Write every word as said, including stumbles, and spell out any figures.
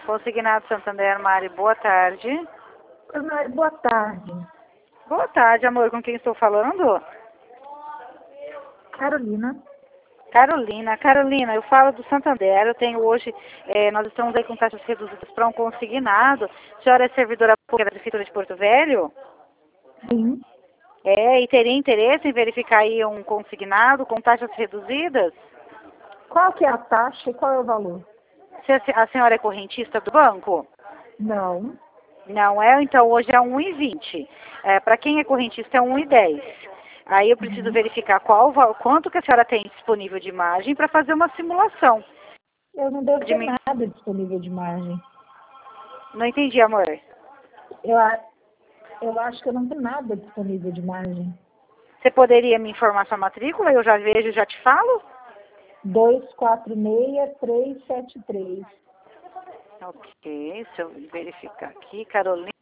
Consignado Santander, Mari, boa tarde. Oi, Mari, boa tarde. Boa tarde, amor. Com quem estou falando? Carolina. Carolina. Carolina, eu falo do Santander. Eu tenho hoje, eh, nós estamos aí com taxas reduzidas para um consignado. A senhora é servidora pública da Prefeitura de Porto Velho? Sim. É, e teria interesse em verificar aí um consignado com taxas reduzidas? Qual que é a taxa e qual é o valor? Se a, a senhora é correntista do banco? Não. Não é? Então hoje é um e vinte. É, para quem é correntista é um e dez. Aí eu preciso Uhum. verificar qual, quanto que a senhora tem disponível de margem para fazer uma simulação. Eu não devo De ter mim. nada disponível de margem. Não entendi, amor. Eu, a- eu acho que eu não tenho nada disponível de margem. Você poderia me informar sua matrícula? Eu já vejo e já te falo? dois quatro seis, três sete três. Ok, deixa eu verificar aqui. Carolina.